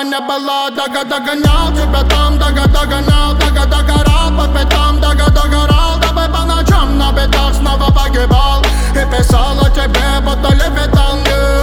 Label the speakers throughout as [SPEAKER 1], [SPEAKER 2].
[SPEAKER 1] не было, догонял тебя там, догонял, догорал по пятам, догорал тобой по ночам, на битах снова погибал и писал о тебе, будто левитал.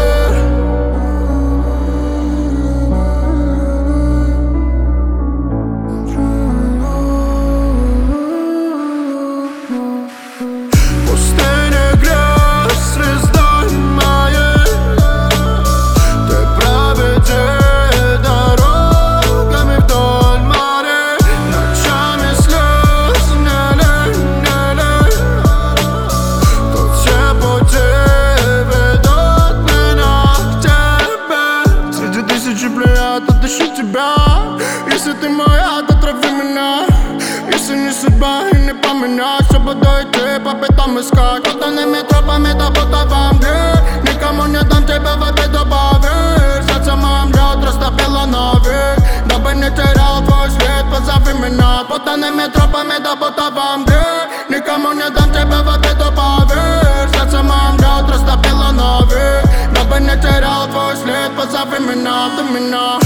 [SPEAKER 1] Отыщу тебя. Если ты моя, то трави меня. Если не судьба и не поменять, все буду идти по пятам искать. Путанными тропами, да будто во мне. Никому не дам тебя в обиду, поверь. Сердце моим лед растопило навек. Дабы не терял твой свет, позови меня. Путанными тропами, да будто во мне. Никому не дам тебя в обиду, поверь. Сердце моим лед растопило навек. Дабы не терял твой след, позови меня, ты меня.